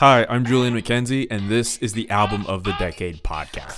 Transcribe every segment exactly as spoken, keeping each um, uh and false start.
Hi, I'm Julian McKenzie, and this is the Album of the Decade podcast.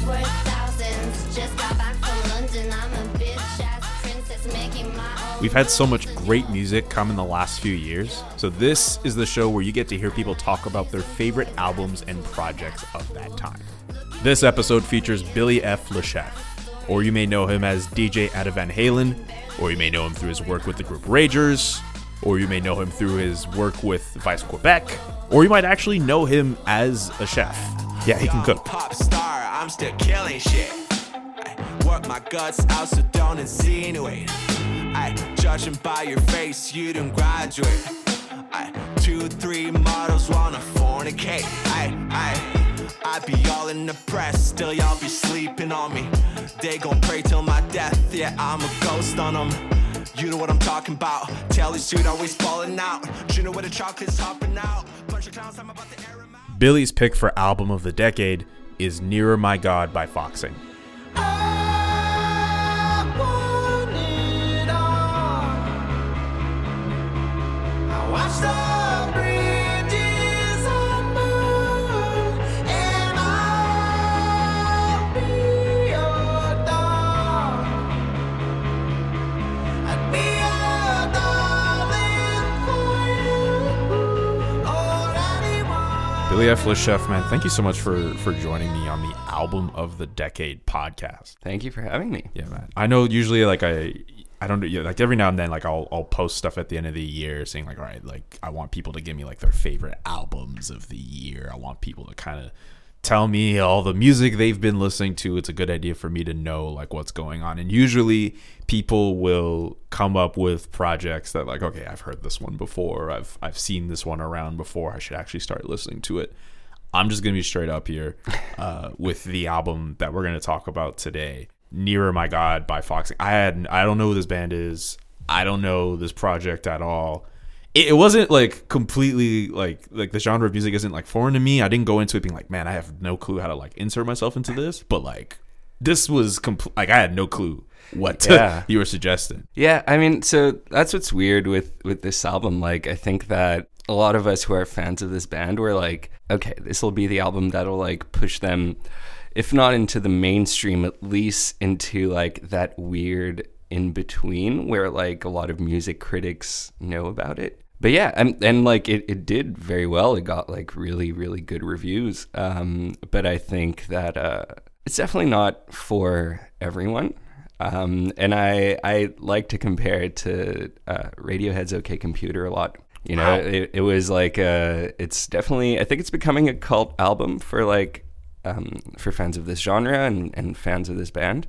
We've had so much great music come in the last few years, so this is the show where you get to hear people talk about their favorite albums and projects of that time. This episode features Billy F. LeChef, or you may know him as D J Etta Van Halen, or you may know him through his work with the group Ragers, or you may know him through his work with Vice Quebec, or you might actually know him as a chef. Yeah, he can cook. Pop star, I'm still killing shit. I work my guts out, so don't insinuate. I judging by your face, you didn't graduate. I two, three models wanna fornicate. I, I, I be all in the press, still y'all be sleeping on me. They gon' pray till my death, yeah, I'm a ghost on them. You know what I'm talking about. Telly suit always falling out. You know where the chocolate's hopping out. Bunch of clowns, I'm about to air 'em out. Billy's pick for Album of the Decade is Nearer My God by Foxing. I want it all. I watch the bridges unburn, and I'll be your dog. I'd be your darling for you, all I want. Billy F. LeChef, man, thank you so much for, for joining me on the Album of the Decade podcast. Thank you for having me. Yeah, man. I know usually like I I don't do yeah, like every now and then like I'll I'll post stuff at the end of the year saying like, all right, like I want people to give me like their favorite albums of the year. I want people to kind of tell me all the music they've been listening to. It's a good idea for me to know like what's going on. And usually people will come up with projects that like, okay, I've heard this one before. I've I've seen this one around before. I should actually start listening to it. I'm just going to be straight up here uh, with the album that we're going to talk about today, Nearer My God by Foxing. I had I don't know who this band is. I don't know this project at all. It, it wasn't like completely like like the genre of music isn't like foreign to me. I didn't go into it being like, man, I have no clue how to like insert myself into this. But like this was compl- like I had no clue what Yeah. you were suggesting. Yeah, I mean, so that's what's weird with with this album. Like, I think that a lot of us who are fans of this band were like, okay, this will be the album that'll like push them, if not into the mainstream, at least into like that weird in between where like a lot of music critics know about it. But yeah, and, and like it, it did very well. It got like really, really good reviews. Um, but I think that uh, it's definitely not for everyone. Um, and I I like to compare it to uh, Radiohead's OK Computer a lot. You know, Wow. it, it was like uh it's definitely, I think it's becoming a cult album for like um, for fans of this genre and, and fans of this band.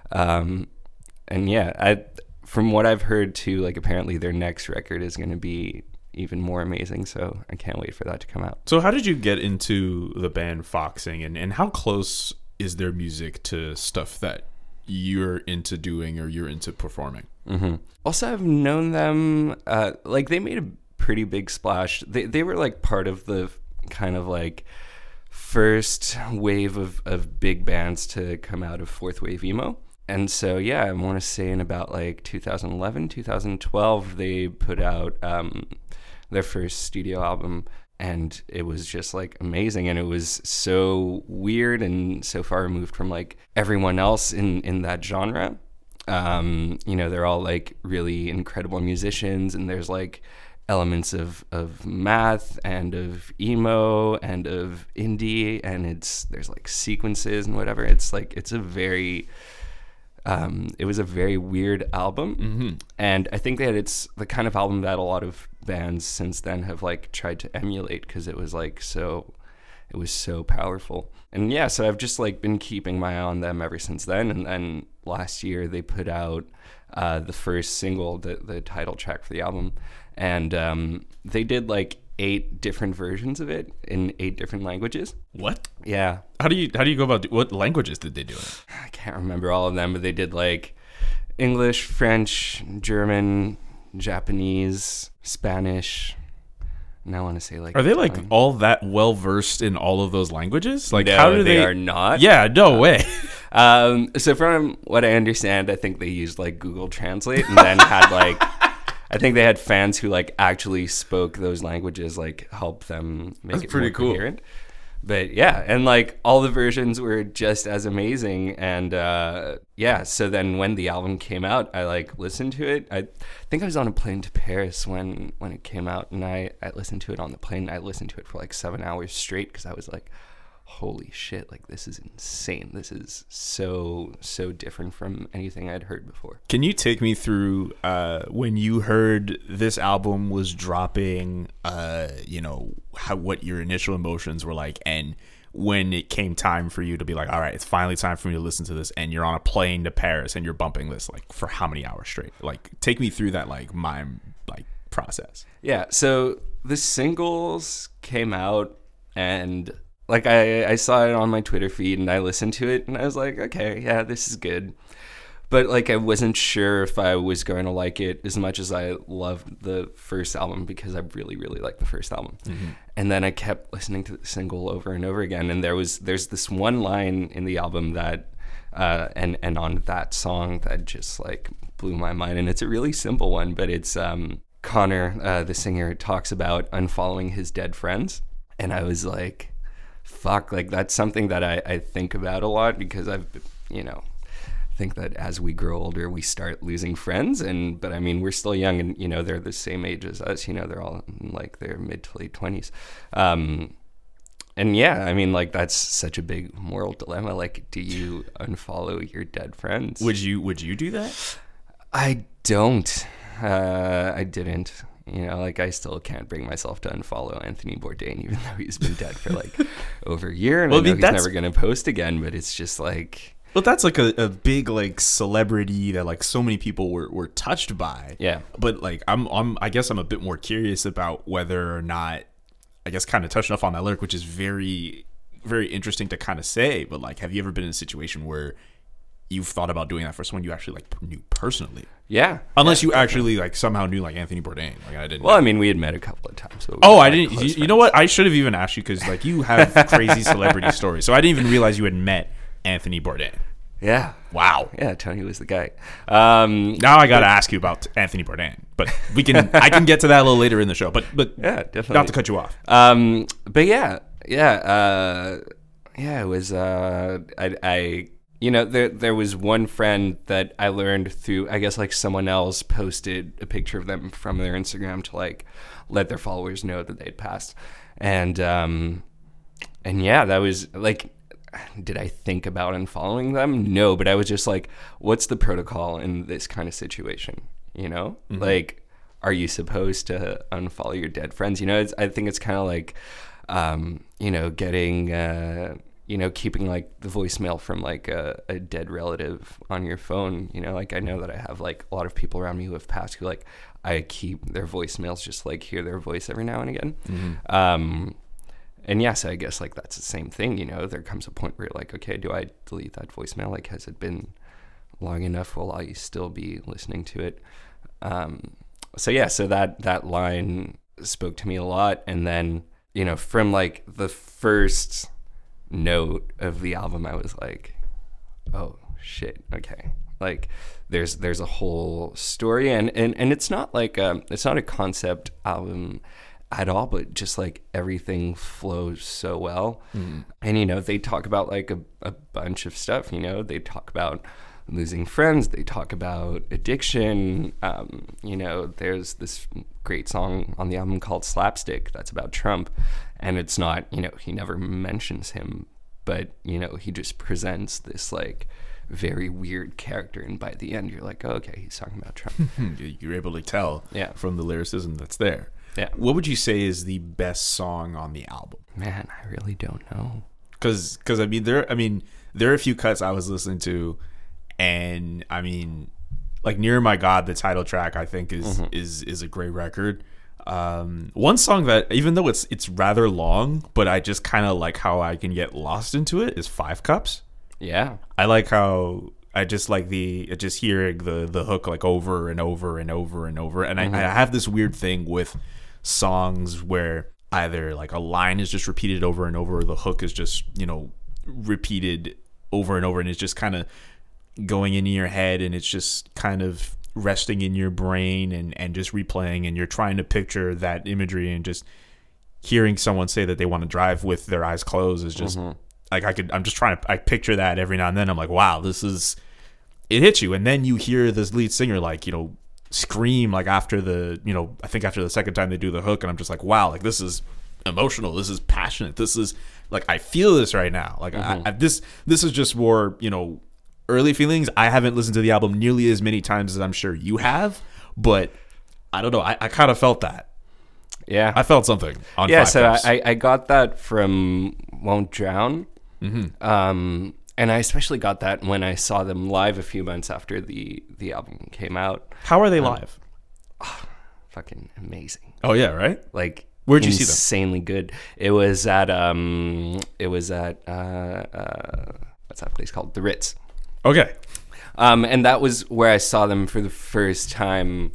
Um, and yeah, I from what I've heard too, like apparently their next record is going to be even more amazing. So I can't wait for that to come out. So how did you get into the band Foxing, and, and how close is their music to stuff that you're into doing or you're into performing? Mm-hmm. Also, I've known them, uh, like they made a pretty big splash. They they were like part of the kind of like first wave of, of big bands to come out of fourth wave emo. And so, yeah, I want to say in about like two thousand eleven, two thousand twelve, they put out um, their first studio album, and it was just like amazing. And it was so weird and so far removed from like everyone else in, in that genre. Um, you know, they're all like really incredible musicians, and there's like elements of, of math and of emo and of indie, and it's there's like sequences and whatever. It's like it's a very um, it was a very weird album, Mm-hmm. and I think that it's the kind of album that a lot of bands since then have like tried to emulate because it was like so it was so powerful. And yeah, so I've just like been keeping my eye on them ever since then. And then last year they put out uh, the first single, the the title track for the album. And um, they did like eight different versions of it in eight different languages. What? Yeah. How do you how do you go about what languages did they do it? I can't remember all of them, but they did like English, French, German, Japanese, Spanish. And I want to say like Are they like Italian. all that well versed in all of those languages? Like No, how do they they are not. Yeah, no way. Um, so from what I understand, I think they used like Google Translate and then had like I think they had fans who like actually spoke those languages, like help them make That's it pretty more cool. coherent. But yeah, and like all the versions were just as amazing. And uh, yeah, so then when the album came out, I like listened to it. I think I was on a plane to Paris when, when it came out, and I, I listened to it on the plane. I listened to it for like seven hours straight because I was like, holy shit, like this is insane. This is so, so different from anything I'd heard before. Can you take me through uh, when you heard this album was dropping, uh, you know, how, what your initial emotions were like, and when it came time for you to be like, all right, it's finally time for me to listen to this, and you're on a plane to Paris and you're bumping this like for how many hours straight? Like, take me through that like mime like process. Yeah, so the singles came out, and like I, I saw it on my Twitter feed and I listened to it and I was like, okay, yeah, this is good. But like I wasn't sure if I was going to like it as much as I loved the first album, because I really, really liked the first album. Mm-hmm. And then I kept listening to the single over and over again. And there was there's this one line in the album that uh, and and on that song that just like blew my mind. And it's a really simple one, but it's um, Connor, uh, the singer, talks about unfollowing his dead friends. And I was like, fuck, like that's something that I, I think about a lot, because I've, you know, think that as we grow older, we start losing friends. And, but I mean, we're still young, and, you know, they're the same age as us, you know, they're all in like their mid to late twenties. Um, and yeah, I mean, like that's such a big moral dilemma. Like, do you unfollow your dead friends? Would you, would you do that? I don't, uh, I didn't. You know, like I still can't bring myself to unfollow Anthony Bourdain, even though he's been dead for like over a year, and well, I know I mean, he's never going to post again. But it's just like, well, that's like a, a big like celebrity that like so many people were, were touched by. Yeah. But like I'm I'm I guess I'm a bit more curious about whether or not, I guess kind of touching up on that lyric, which is very very interesting to kind of say. But like, have you ever been in a situation where you've thought about doing that for someone you actually like knew personally? Yeah. Unless yeah. you actually like somehow knew like Anthony Bourdain. Like I didn't. Well, know. I mean, we had met a couple of times. So oh, I didn't. You, you know what? I should have even asked you, because like you have crazy celebrity stories. So I didn't even realize you had met Anthony Bourdain. Yeah. Wow. Yeah, Tony was the guy. Um, now I got to ask you about Anthony Bourdain, but we can. I can get to that a little later in the show. But but yeah, definitely. Not to cut you off. Um, but yeah, yeah, uh, yeah. It was. Uh, I. I You know, there there was one friend that I learned through, I guess, like someone else posted a picture of them from their Instagram to like let their followers know that they'd passed. And um, and yeah, that was like, did I think about unfollowing them? No, but I was just like, what's the protocol in this kind of situation? You know, mm-hmm. like, are you supposed to unfollow your dead friends? You know, it's, I think it's kind of like, um, you know, getting. Uh, you know, keeping like the voicemail from like a, a dead relative on your phone. You know, like I know that I have like a lot of people around me who have passed who like I keep their voicemails, just like hear their voice every now and again. Mm-hmm. Um, and yes, I guess like that's the same thing. You know, there comes a point where you're like, okay, do I delete that voicemail? Like, has it been long enough? Will I still be listening to it? Um, so yeah, so that, that line spoke to me a lot. And then, you know, from like the first note of the album, I was like, oh shit, okay, like there's there's a whole story, and and, and it's not like um it's not a concept album at all, but just like everything flows so well. Mm. And you know, they talk about like a, a bunch of stuff. You know, they talk about losing friends, they talk about addiction. Um, you know, there's this great song on the album called Slapstick that's about Trump, and it's not, you know, he never mentions him, but you know, he just presents this like very weird character, and by the end you're like, oh, okay, he's talking about Trump. You're able to tell yeah. from the lyricism that's there. Yeah. What would you say is the best song on the album? Man, I really don't know. Cause, cause I mean, there, I mean, there are a few cuts I was listening to, and I mean, like Near My God, the title track, I think is mm-hmm. is is a great record. Um, one song that, even though it's it's rather long, but I just kind of like how I can get lost into it, is Five Cups. Yeah, I like how I just like the just hearing the the hook like over and over and over and over, and mm-hmm. I, I have this weird thing with songs where either like a line is just repeated over and over, or the hook is just, you know, repeated over and over, and it's just kind of going into your head, and it's just kind of resting in your brain and, and just replaying, and you're trying to picture that imagery, and just hearing someone say that they want to drive with their eyes closed is just mm-hmm. like I could I'm just trying to I picture that every now and then. I'm like, wow, this is it hits you. And then you hear this lead singer like, you know, scream like after the, you know, I think after the second time they do the hook, and I'm just like, wow, like this is emotional, this is passionate, this is like I feel this right now. Like mm-hmm. I, I, this this is just more, you know, early feelings. I haven't listened to the album nearly as many times as I'm sure you have, but I don't know. I, I kind of felt that. Yeah, I felt something. On yeah, Five so Cups. I I got that from Won't Drown, mm-hmm. um, and I especially got that when I saw them live a few months after the the album came out. How are they um, live? Oh, fucking amazing. Oh yeah, right. Like. Where'd you see them? Insanely good. It was at um, it was at uh, uh, what's that place called? The Ritz. Okay. Um, and that was where I saw them for the first time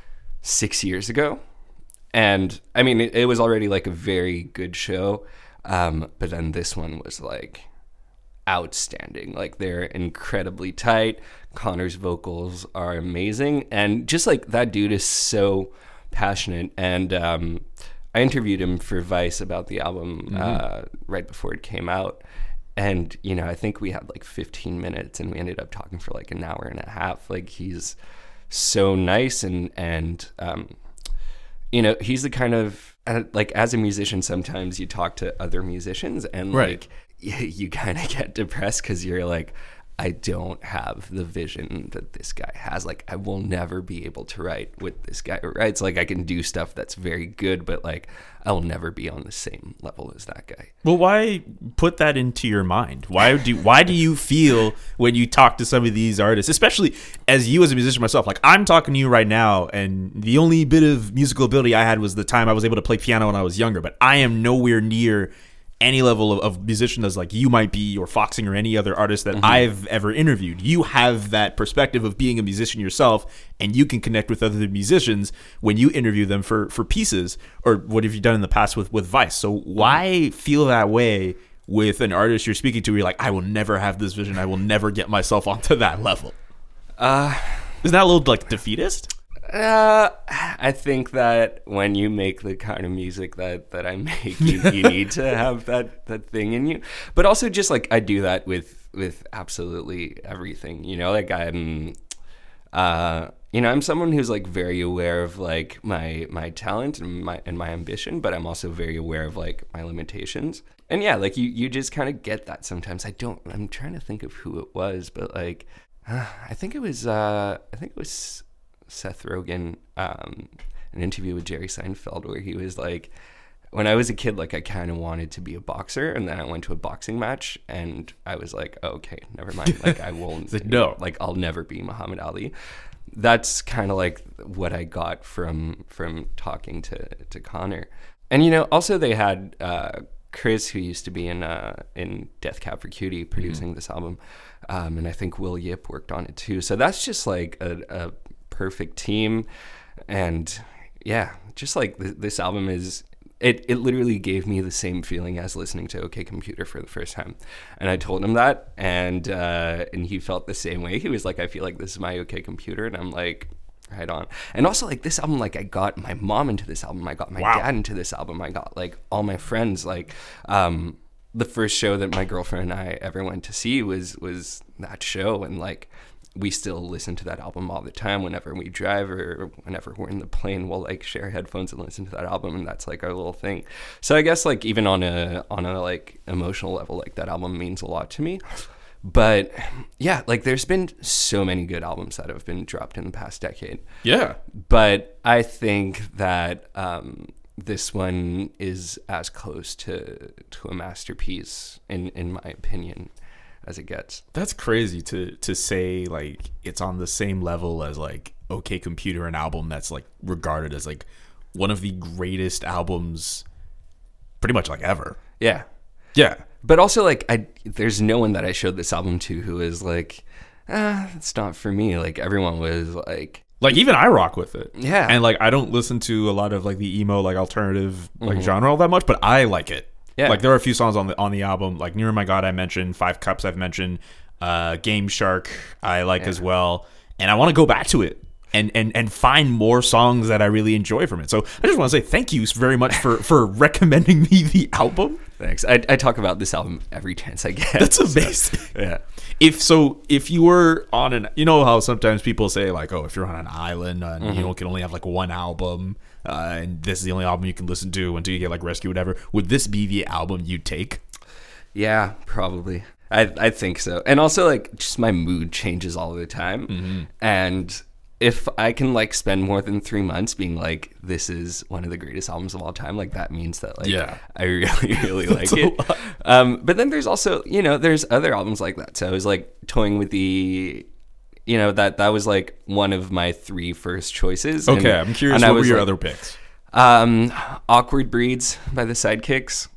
six years ago. And I mean, it, it was already like a very good show, um, but then this one was like outstanding. Like they're incredibly tight. Connor's vocals are amazing, and just like that dude is so passionate. And um, I interviewed him for Vice about the album mm-hmm. uh, right before it came out. And, you know, I think we had like fifteen minutes and we ended up talking for like an hour and a half. Like he's so nice. And, and um, you know, he's the kind of, uh, like as a musician, sometimes you talk to other musicians and right. like you, you kind of get depressed because you're like, I don't have the vision that this guy has. Like, I will never be able to write what this guy writes. Like, I can do stuff that's very good, but like, I will never be on the same level as that guy. Well, why put that into your mind? Why do why do you feel when you talk to some of these artists, especially as you as a musician myself? Like, I'm talking to you right now, and the only bit of musical ability I had was the time I was able to play piano when I was younger. But I am nowhere near any level of, of musician as like you might be, or Foxing, or any other artist that mm-hmm. I've ever interviewed. You have that perspective of being a musician yourself, and you can connect with other musicians when you interview them for, for pieces, or what have you done in the past with, with Vice. So why feel that way with an artist you're speaking to where you're like, I will never have this vision, I will never get myself onto that level? Uh, Isn't that a little like defeatist? Uh, I think that when you make the kind of music that, that I make, you, you need to have that, that thing in you. But also just like I do that with, with absolutely everything, you know, like I'm, uh, you know, I'm someone who's like very aware of like my, my talent and my, and my ambition, but I'm also very aware of like my limitations. And yeah, like you, you just kind of get that sometimes. I don't, I'm trying to think of who it was, but like, uh, I think it was, uh, I think it was Seth Rogen, um, an interview with Jerry Seinfeld where he was like, when I was a kid, like I kind of wanted to be a boxer, and then I went to a boxing match and I was like, oh, okay, never mind. Like I won't, like, no, like I'll never be Muhammad Ali. That's kind of like what I got from, from talking to, to Connor. And, you know, also they had, uh, Chris, who used to be in, uh, in Death Cab for Cutie producing mm-hmm. this album. Um, and I think Will Yip worked on it too. So that's just like a, a perfect team. And yeah, just like th- this album is, it, it literally gave me the same feeling as listening to OK Computer for the first time. And I told him that, and uh, and he felt the same way. He was like, I feel like this is my OK Computer. And I'm like, right on. And also like this album, like I got my mom into this album. I got my wow. dad into this album. I got like all my friends. Like um, the first show that my girlfriend and I ever went to see was was that show. And like, we still listen to that album all the time. Whenever we drive or whenever we're in the plane, we'll like share headphones and listen to that album, and that's like our little thing. So I guess like even on a on a like emotional level, like that album means a lot to me. But yeah, like there's been so many good albums that have been dropped in the past decade. Yeah. But I think that um, this one is as close to to a masterpiece in in my opinion as it gets. That's crazy to to say like it's on the same level as like OK Computer, an album that's like regarded as like one of the greatest albums pretty much like ever. Yeah. Yeah. But also like I there's no one that I showed this album to who is like, ah, it's not for me. Like everyone was like Like even I rock with it. Yeah. And like I don't listen to a lot of like the emo like alternative like mm-hmm. genre all that much, but I like it. Yeah. Like there are a few songs on the on the album, like Near My God I mentioned, Five Cups I've mentioned, uh, Game Shark I like yeah. as well, and I want to go back to it. and, and, and find more songs that I really enjoy from it. So I just want to say thank you very much for, for recommending me the album. Thanks. I, I talk about this album every chance I get. That's amazing. So, yeah. If so, if you were on an, you know how sometimes people say like, oh, if you're on an island and mm-hmm. you know can only have like one album, uh, and this is the only album you can listen to until you get like rescued, whatever. Would this be the album you'd take? Yeah, probably. I I think so. And also like just my mood changes all the time, mm-hmm. and if I can like spend more than three months being like, this is one of the greatest albums of all time, like that means that like yeah. I really, really like it. Um, but then there's also, you know, there's other albums like that. So I was like toying with the, you know, that that was like one of my three first choices. Okay, and, I'm curious, what were your like, other picks? Um, Awkward Breeds by the Sidekicks.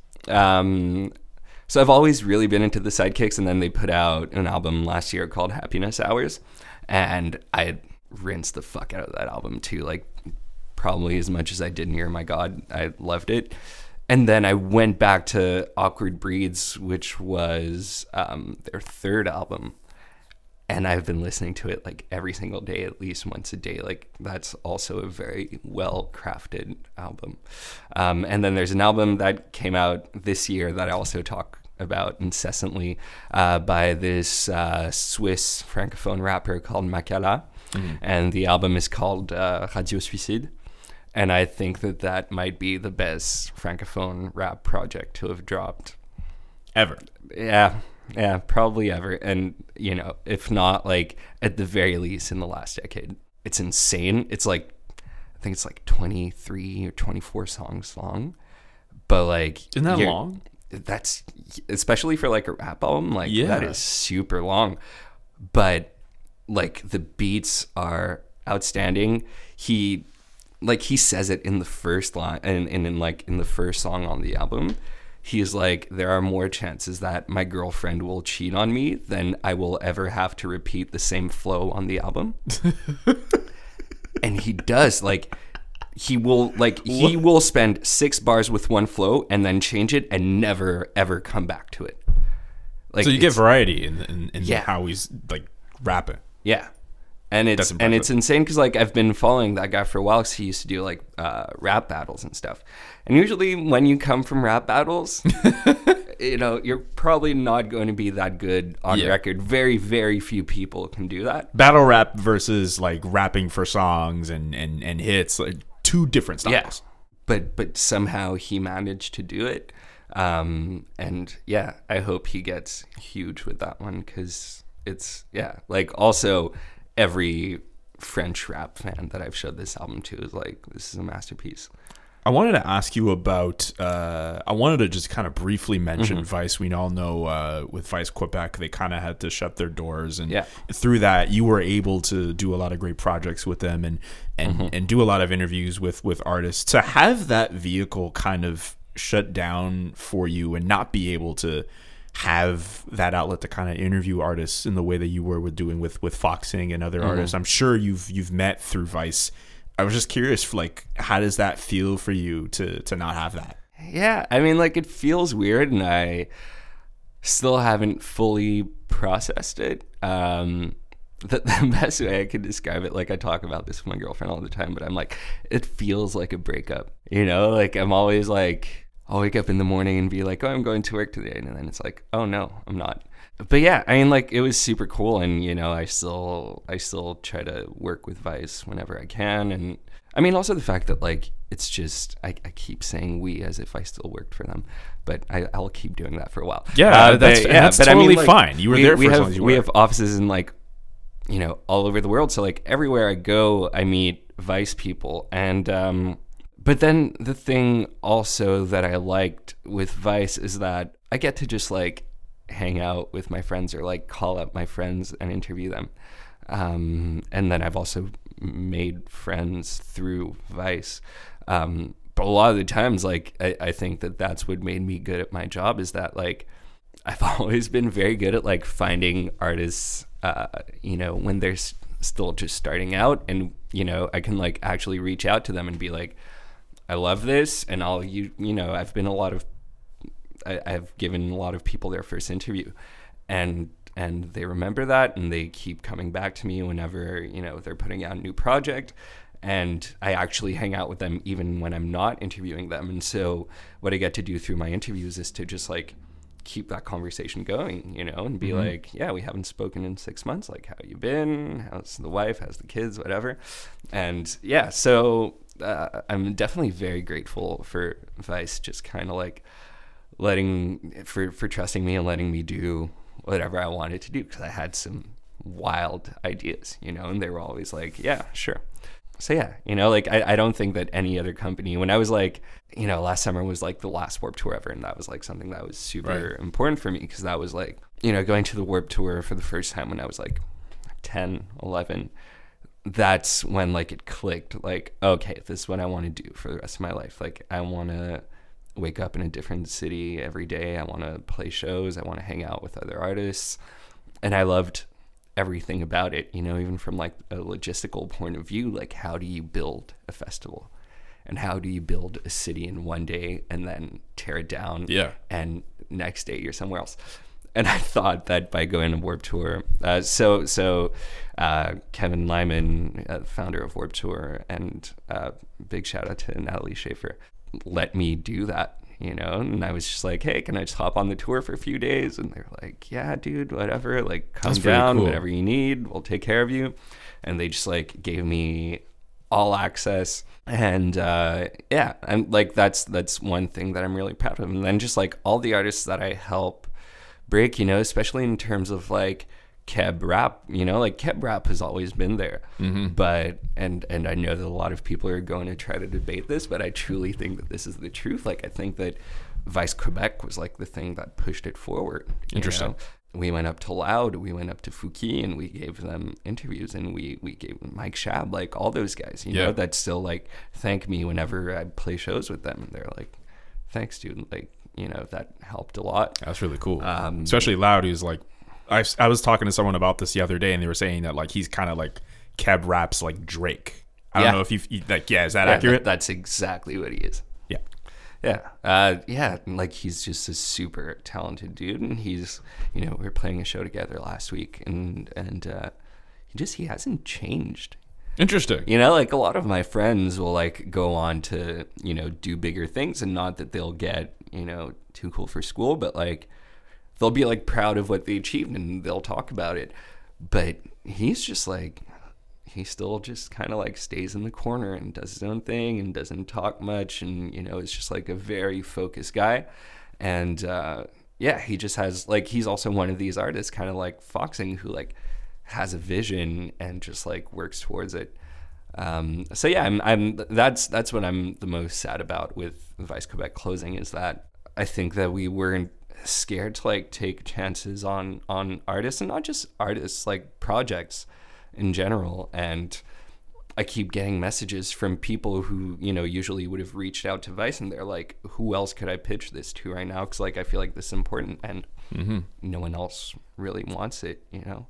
Um, so I've always really been into the Sidekicks, and then they put out an album last year called Happiness Hours, and I rinsed the fuck out of that album too, like probably as much as I did Near My God. I loved it. And then I went back to Awkward Breeds, which was um, their third album, and I've been listening to it like every single day, at least once a day. Like that's also a very well crafted album. Um, and then there's an album that came out this year that I also talk about incessantly uh, by this uh, Swiss francophone rapper called Makala. Mm-hmm. And the album is called uh, Radio Suicide. And I think that that might be the best francophone rap project to have dropped. Ever. Yeah, yeah, probably ever. And, you know, if not, like, at the very least in the last decade. It's insane. It's like, I think it's like twenty-three or twenty-four songs long. But, like... Isn't that long? That's, especially for, like, a rap album, like, yeah. that is super long. But... like the beats are outstanding. He like he says it in the first line and, and in like in the first song on the album. He's like, there are more chances that my girlfriend will cheat on me than I will ever have to repeat the same flow on the album. And he does. Like he will like he will spend six bars with one flow and then change it and never ever come back to it. Like, so you get variety in in, in yeah. how he's like rapping. Yeah, and it's and it's insane because like I've been following that guy for a while because he used to do like uh, rap battles and stuff. And usually when you come from rap battles, you know, you're probably not going to be that good on yeah. record. Very, very few people can do that. Battle rap versus like rapping for songs and and and hits, like two different styles. Yeah. But but somehow he managed to do it. Um, and yeah, I hope he gets huge with that one because. It's, yeah, like, also, every French rap fan that I've showed this album to is like, this is a masterpiece. I wanted to ask you about, uh, I wanted to just kind of briefly mention mm-hmm. Vice. We all know uh, with Vice Quebec, they kind of had to shut their doors. And yeah. through that, you were able to do a lot of great projects with them and and, mm-hmm. and do a lot of interviews with, with artists. To have that vehicle kind of shut down for you and not be able to have that outlet to kind of interview artists in the way that you were with doing with with Foxing and other mm-hmm. artists. I'm sure you've you've met through Vice. I was just curious, like, how does that feel for you to to not have that? Yeah, I mean, like, it feels weird, and I still haven't fully processed it. Um, the, the best way I could describe it, like, I talk about this with my girlfriend all the time, but I'm like, it feels like a breakup. You know, like, I'm always like. I'll wake up in the morning and be like, oh, I'm going to work today. And then it's like, oh, no, I'm not. But yeah, I mean, like, it was super cool. And, you know, I still I still try to work with Vice whenever I can. And I mean, also the fact that, like, it's just, I, I keep saying we as if I still worked for them. But I, I'll keep doing that for a while. Yeah, uh, that's, they, yeah, that's but totally I mean, like, fine. You were we, there for we as have, long as you were. We have offices in, like, you know, all over the world. So, like, everywhere I go, I meet Vice people. And, um... But then the thing also that I liked with Vice is that I get to just like hang out with my friends or like call up my friends and interview them. Um, and then I've also made friends through Vice. Um, but a lot of the times, like, I, I think that that's what made me good at my job is that like I've always been very good at like finding artists, uh, you know, when they're s- still just starting out and, you know, I can like actually reach out to them and be like, I love this, and I'll you you know I've been a lot of I, I've given a lot of people their first interview, and and they remember that, and they keep coming back to me whenever, you know, they're putting out a new project. And I actually hang out with them even when I'm not interviewing them. And so what I get to do through my interviews is to just like keep that conversation going, you know, and be mm-hmm. like, yeah, we haven't spoken in six months. Like, how you been? How's the wife? How's the kids? Whatever. And yeah, so uh, I'm definitely very grateful for Vice just kind of like letting, for, for trusting me and letting me do whatever I wanted to do, because I had some wild ideas, you know, and they were always like, yeah, sure. So yeah, you know, like I, I don't think that any other company, when I was like, you know, last summer was like the last Warped Tour ever, and that was like something that was super right. important for me, because that was like, you know, going to the Warped Tour for the first time when I was like ten, eleven, that's when like it clicked, like, okay, this is what I want to do for the rest of my life. Like, I want to wake up in a different city every day. I want to play shows. I want to hang out with other artists. And I loved everything about it, you know, even from like a logistical point of view, like how do you build a festival, and how do you build a city in one day and then tear it down, yeah, and next day you're somewhere else. And I thought that by going to Warped Tour, uh, so so uh, Kevin Lyman, uh, founder of Warped Tour, and uh, big shout out to Natalie Schaefer, let me do that. You know, and I was just like, hey, can I just hop on the tour for a few days? And they're like, yeah, dude, whatever. Like, come That's down, cool. Whatever you need, we'll take care of you. And they just like gave me all access. And uh, yeah, and like that's that's one thing that I'm really proud of. And then just like all the artists that I help break, you know, especially in terms of like Keb Rap, you know, like Keb Rap has always been there, mm-hmm. but and and I know that a lot of people are going to try to debate this, but I truly think that this is the truth. Like, I think that Vice Quebec was like the thing that pushed it forward. Interesting. You know? We went up to Loud, we went up to Fouki, and we gave them interviews, and we we gave Mike Shab, like all those guys, you yeah. know, that still like thank me whenever I play shows with them, and they're like, thanks, dude, like, you know, that helped a lot. That's really cool. Um, especially Loud, who's like, I, I was talking to someone about this the other day, and they were saying that like he's kind of like Keb Rap's like Drake. I yeah. don't know if you like, yeah, is that yeah, accurate? That, that's exactly what he is. Yeah, yeah, uh, yeah. Like, he's just a super talented dude, and he's, you know, we were playing a show together last week, and and uh, he just he hasn't changed. Interesting. You know, like a lot of my friends will like go on to, you know, do bigger things, and not that they'll get, you know, too cool for school, but like, they'll be like proud of what they achieved and they'll talk about it. But he's just like, he still just kind of like stays in the corner and does his own thing and doesn't talk much. And, you know, is just like a very focused guy. And uh, yeah, he just has like, he's also one of these artists kind of like Foxing, who like has a vision and just like works towards it. Um, so yeah, I'm, I'm, that's, that's what I'm the most sad about with Vice Quebec closing, is that I think that we weren't scared to like take chances on on artists, and not just artists, like projects in general. And I keep getting messages from people who, you know, usually would have reached out to Vice, and they're like, who else could I pitch this to right now, because like I feel like this is important, and mm-hmm. no one else really wants it, you know.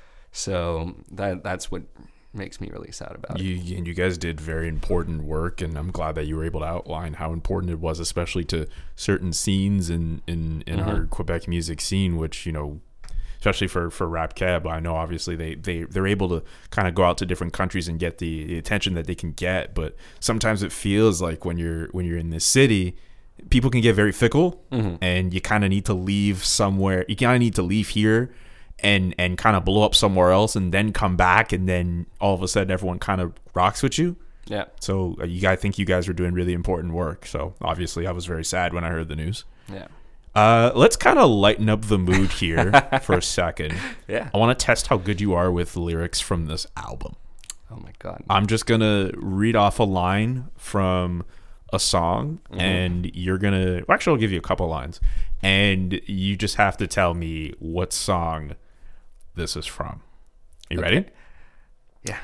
So that that's what makes me really sad about you, it. And you guys did very important work, and I'm glad that you were able to outline how important it was, especially to certain scenes in in, in mm-hmm. our Quebec music scene, which, you know, especially for for Rap Keb, I know obviously they they they're able to kind of go out to different countries and get the, the attention that they can get, but sometimes it feels like when you're when you're in this city, people can get very fickle, mm-hmm. and you kind of need to leave somewhere. You kind of need to leave here and and kind of blow up somewhere else, and then come back, and then all of a sudden everyone kind of rocks with you. Yeah. So uh, you guys think you guys were doing really important work. So obviously I was very sad when I heard the news. Yeah. Uh, let's kind of lighten up the mood here for a second. Yeah. I want to test how good you are with lyrics from this album. Oh my God. I'm just going to read off a line from a song, mm-hmm. and you're going to, well, actually I'll give you a couple lines, and you just have to tell me what song this is from. You okay. ready? Yeah.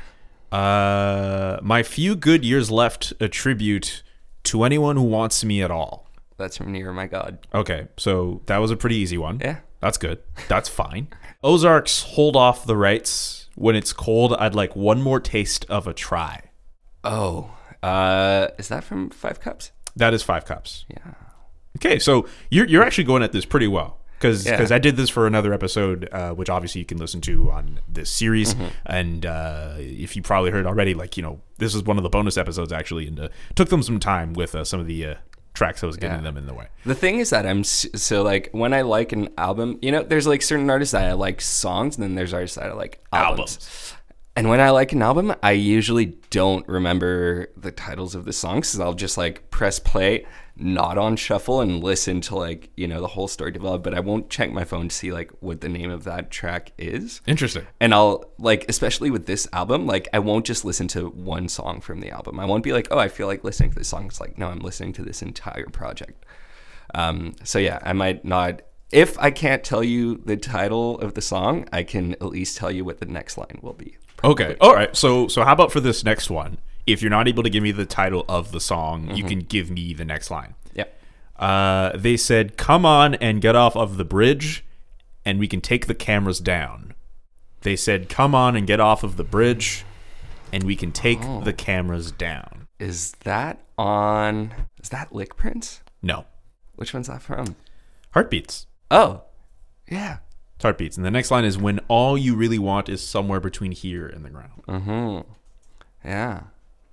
Uh, my few good years left, a tribute to anyone who wants me at all. That's from Near My God. Okay, so that was a pretty easy one. Yeah. That's good. That's fine. Ozarks, hold off the rights. When it's cold, I'd like one more taste of a try. Oh, uh, is that from Five Cups? That is Five Cups. Yeah. Okay, so you're you're actually going at this pretty well. because Yeah. because I did this for another episode, uh, which obviously you can listen to on this series. Mm-hmm. And uh, if you probably heard already, like you know, this is one of the bonus episodes actually, and uh, took them some time with uh, some of the uh, tracks I was getting Yeah. them in the way. The thing is that I'm s- so like when I like an album, you know, there's like certain artists that I like songs, and then there's artists that I like albums. Albums. And when I like an album, I usually don't remember the titles of the songs, because I'll just like press play, not on shuffle, and listen to like, you know, the whole story develop. But I won't check my phone to see like what the name of that track is. Interesting. And I'll like, especially with this album, like I won't just listen to one song from the album. I won't be like, oh, I feel like listening to this song. It's like, no, I'm listening to this entire project. Um, so yeah, I might not. If I can't tell you the title of the song, I can at least tell you what the next line will be. Okay. All right. So so how about for this next one? If you're not able to give me the title of the song, Mm-hmm. you can give me the next line. Yeah. Uh, they said, "Come on and get off of the bridge, and we can take the cameras down." They said, "Come on and get off of the bridge, and we can take Oh. the cameras down." Is that on? Is that Lick Prince? No. Which one's that from? Heartbeats. Oh, yeah. It's Heartbeats. And the next line is, "When all you really want is somewhere between here and the ground." Mm-hmm. Yeah.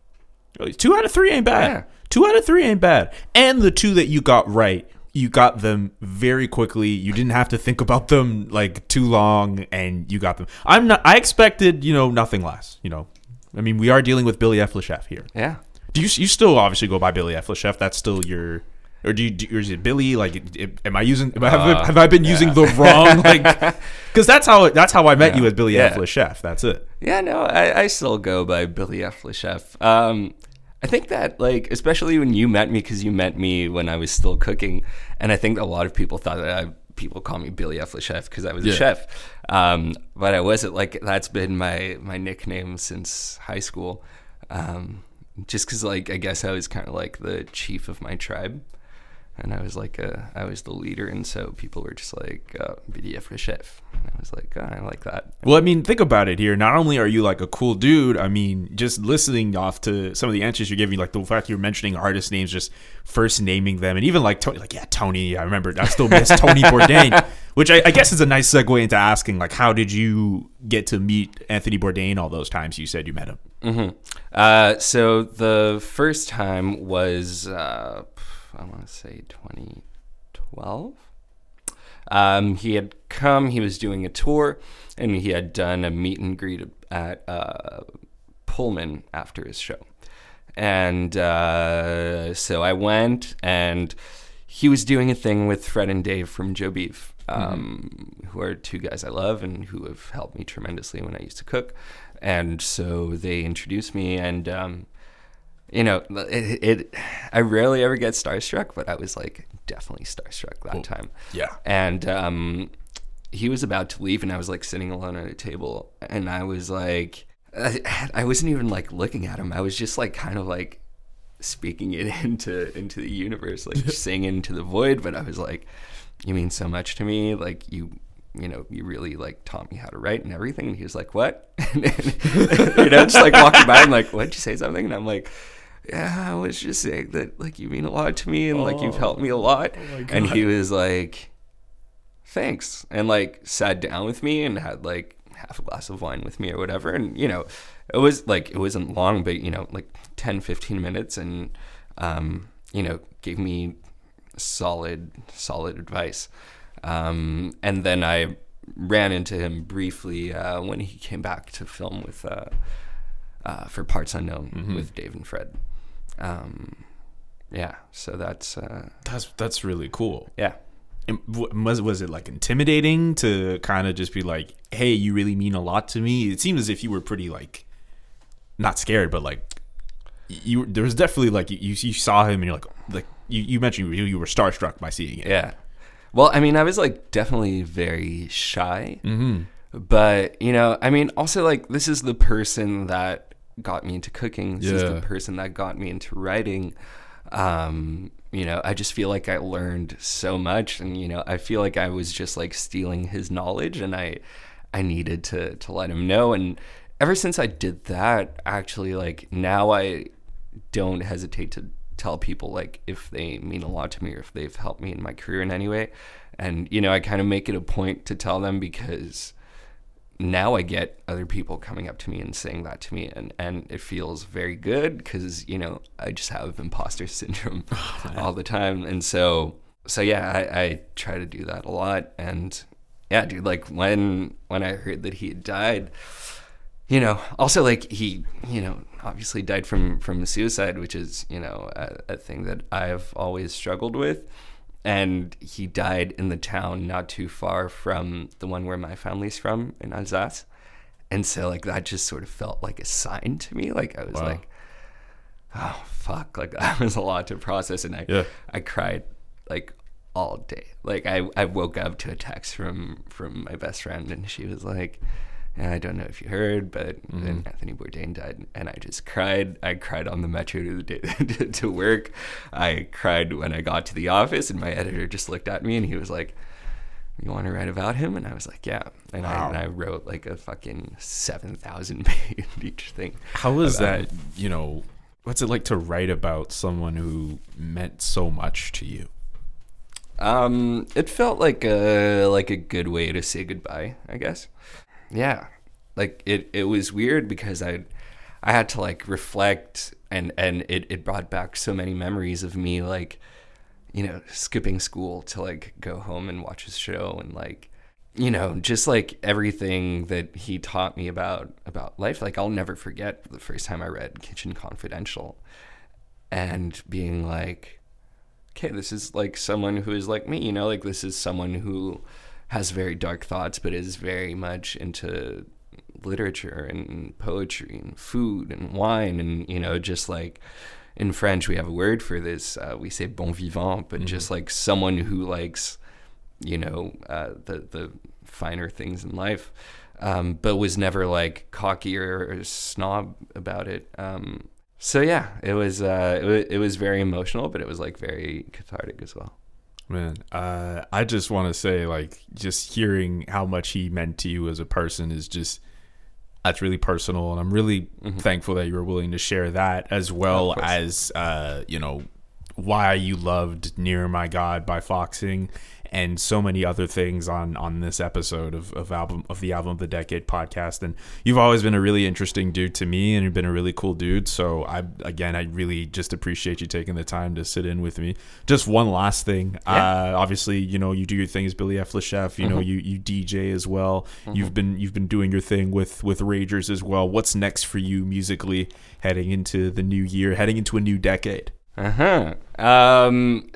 Two out of three ain't bad. Yeah. Two out of three ain't bad. And the two that you got right, you got them very quickly. You didn't have to think about them like too long, and you got them. I'm not. I expected, you know, nothing less. You know, I mean, we are dealing with Billy F. Lechef here. Yeah. Do you you still obviously go by Billy F. Lechef? That's still your, or do you? Do, or is it Billy? Like, it, am I using? Have, I, Uh, have I been using the wrong? Like, because that's how that's how I met Yeah. you as Billy Yeah. F. Lechef. That's it. Yeah, no, I, I still go by Billy F. Lechef. Um, I think that, like, especially when you met me, because you met me when I was still cooking, and I think a lot of people thought that I, people call me Billy F. Lechef because I was Yeah. a chef. Um, but I wasn't. Like, that's been my, my nickname since high school. Um, just because, like, I guess I was kind of like the chief of my tribe. And I was like, a, I was the leader, and so people were just like, uh, Billy F. Lechef. And I was like, oh, I like that. Well, I mean, think about it here. Not only are you like a cool dude, I mean, just listening off to some of the answers you're giving, like the fact you're mentioning artist names, just first naming them, and even like Tony, like, yeah, Tony, I remember, I still miss Tony Bourdain, which I, I guess is a nice segue into asking, like, how did you get to meet Anthony Bourdain all those times you said you met him? Mm-hmm. Uh, so the first time was, uh, I want to say twenty twelve. Um, he had come, he was doing a tour, and he had done a meet and greet at uh, Pullman after his show. And uh, so I went, and he was doing a thing with Fred and Dave from Joe Beef, um, mm-hmm. who are two guys I love and who have helped me tremendously when I used to cook. And so they introduced me, and um, you know, it, it. I rarely ever get starstruck, but I was like definitely starstruck that Well, time. yeah. And um, he was about to leave, and I was like sitting alone at a table, and I was like, I, I wasn't even like looking at him. I was just like kind of like speaking it into into the universe, like just saying it into the void. But I was like, you mean so much to me, like you. You know, you really like taught me how to write and everything. And he was like, what? And, you know, just like walking by and like, what'd you say something? And I'm like, yeah, I was just saying that like you mean a lot to me and like you've helped me a lot. Oh And he was like, thanks. And like sat down with me and had like half a glass of wine with me or whatever. And, you know, it was like, it wasn't long, but, you know, like ten, fifteen minutes and, um, you know, gave me solid, solid advice. Um, and then I ran into him briefly uh, when he came back to film with uh, uh, for Parts Unknown mm-hmm. with Dave and Fred. Um, yeah, so that's uh, That's that's really cool. yeah. And w- was was it like intimidating to kind of just be like, hey, you really mean a lot to me? It seemed as if you were pretty like not scared, but like you there was definitely like you you saw him and you're like like you, you mentioned you, you were starstruck by seeing it. Yeah. Well, I mean, I was like definitely very shy, Mm-hmm. but you know, I mean, also like this is the person that got me into cooking. This is Yeah. the person that got me into writing. Um, you know, I just feel like I learned so much, and you know, I feel like I was just like stealing his knowledge, and I, I needed to to let him know. And ever since I did that, actually, like now I don't hesitate to tell people like if they mean a lot to me or if they've helped me in my career in any way. And, you know, I kind of make it a point to tell them because now I get other people coming up to me and saying that to me. And, and it feels very good because, you know, I just have imposter syndrome oh, all the time. And so, so yeah, I, I try to do that a lot. And yeah, dude, like when, when I heard that he had died, you know, also like he, you know, obviously died from, from suicide, which is, you know, a, a thing that I've always struggled with. And he died in the town not too far from the one where my family's from in Alsace. And so like that just sort of felt like a sign to me. Like I was wow. like, oh, fuck. Like that was a lot to process. And I, yeah. I cried like all day. Like I, I woke up to a text from, from my best friend and she was like, and I don't know if you heard, but mm-hmm. then Anthony Bourdain died, and I just cried. I cried on the metro to the day to, to work. I cried when I got to the office, and my editor just looked at me, and he was like, "You want to write about him?" And I was like, "Yeah." And wow. I and I wrote like a fucking seven thousand page thing. How was that? You know, what's it like to write about someone who meant so much to you? Um, it felt like a like a good way to say goodbye, I guess. Yeah, like it, it was weird because I I had to like reflect and, and it, it brought back so many memories of me like, you know, skipping school to like go home and watch his show and like, you know, just like everything that he taught me about about life. Like I'll never forget the first time I read Kitchen Confidential and being like, okay, this is like someone who is like me, you know, like this is someone who has very dark thoughts, but is very much into literature and poetry and food and wine. And, you know, just like in French, we have a word for this. Uh, we say bon vivant, but mm-hmm. just like someone who likes, you know, uh, the, the finer things in life, um, but was never like cocky or, or snob about it. Um, so yeah, it was, uh, it was, it was very emotional, but it was like very cathartic as well. Man, uh, I just want to say, like, just hearing how much he meant to you as a person is just, that's really personal. And I'm really mm-hmm. thankful that you were willing to share that as well as, uh, you know, why you loved Nearer My God by Foxing and so many other things on, on this episode of, of album of the Album of the Decade podcast. And you've always been a really interesting dude to me and you've been a really cool dude. So I, again, I really just appreciate you taking the time to sit in with me. Just one last thing. Yeah. Uh, obviously, you know, you do your thing as Billy F. Lechef, you mm-hmm. know, you, you D J as well. Mm-hmm. You've been, you've been doing your thing with, with Ragers as well. What's next for you musically heading into the new year, heading into a new decade? Uh-huh. Um,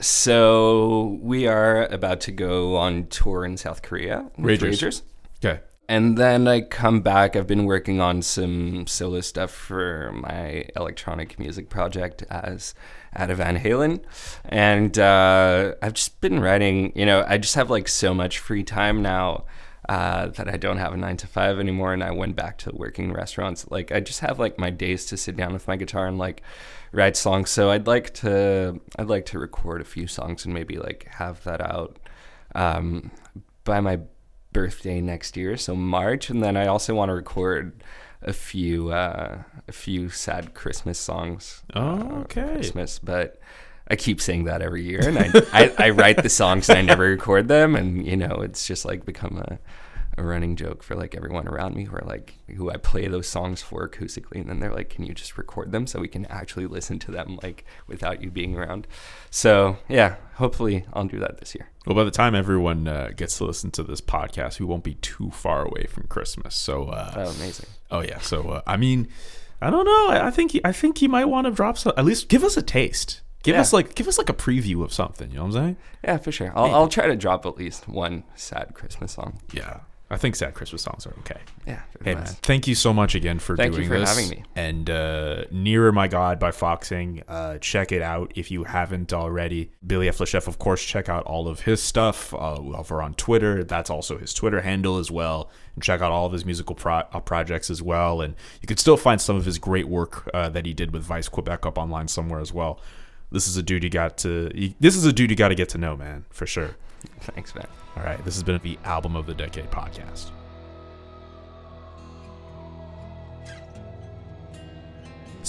so we are about to go on tour in South Korea with Ragers. Ragers. Okay. And then I come back. I've been working on some solo stuff for my electronic music project as Ada Van Halen. And uh, I've just been writing, you know, I just have like so much free time now uh, that I don't have a nine to five anymore. And I went back to working in restaurants. Like I just have like my days to sit down with my guitar and like write songs. So I'd like to I'd like to record a few songs and maybe like have that out um, by my birthday next year, so March. And then I also want to record a few uh, a few sad Christmas songs. Oh, okay. Uh, Christmas, but I keep saying that every year, and I, I I write the songs and I never record them, and you know it's just like become a a running joke for like everyone around me who are like who I play those songs for acoustically, and then they're like, can you just record them so we can actually listen to them like without you being around? So yeah, hopefully I'll do that this year. Well, by the time everyone uh, gets to listen to this podcast, we won't be too far away from Christmas. So uh, oh, amazing. Oh yeah. So uh, I mean, I don't know. I, I think he, I think he might want to drop some. At least give us a taste. Give yeah. us like give us like a preview of something. You know what I'm saying? Yeah, for sure. I'll, I'll try to drop at least one sad Christmas song. Yeah. I think sad Christmas songs are okay. Yeah. Hey, man, thank you so much again for thank doing you for this. having me. And uh, Nearer My God by Foxing. Uh, check it out if you haven't already. Billy F. Lechef, of course, check out all of his stuff uh, over on Twitter. That's also his Twitter handle as well. And check out all of his musical pro- uh, projects as well. And you can still find some of his great work uh, that he did with Vice Quebec up online somewhere as well. This is a dude you got to. You, this is a dude you got to get to know, man, for sure. Thanks, man. All right, this has been the Album of the Decade podcast.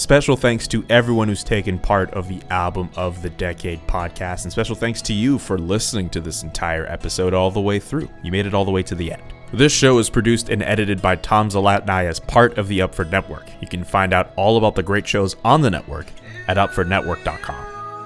Special thanks to everyone who's taken part of the Album of the Decade podcast, and special thanks to you for listening to this entire episode all the way through. You made it all the way to the end. This show is produced and edited by Tom Zalatni as part of the Upford Network. You can find out all about the great shows on the network at upford network dot com.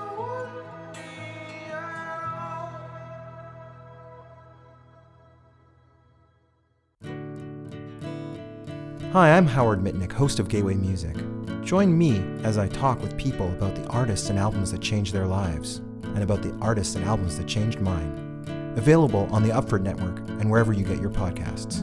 Hi, I'm Howard Mitnick, host of Gateway Music. Join me as I talk with people about the artists and albums that changed their lives, and about the artists and albums that changed mine. Available on the Upford Network and wherever you get your podcasts.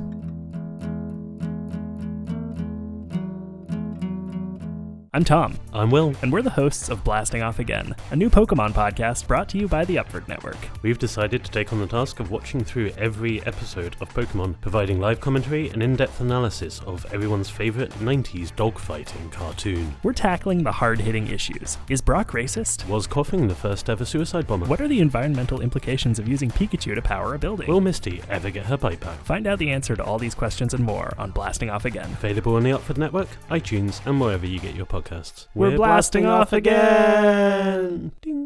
I'm Tom. I'm Will. And we're the hosts of Blasting Off Again, a new Pokemon podcast brought to you by the Upford Network. We've decided to take on the task of watching through every episode of Pokemon, providing live commentary and in-depth analysis of everyone's favourite nineties dogfighting cartoon. We're tackling the hard-hitting issues. Is Brock racist? Was Koffing the first ever suicide bomber? What are the environmental implications of using Pikachu to power a building? Will Misty ever get her bite back? Find out the answer to all these questions and more on Blasting Off Again. Available on the Upford Network, iTunes, and wherever you get your podcasts. We're, We're blasting, blasting off again! Ding.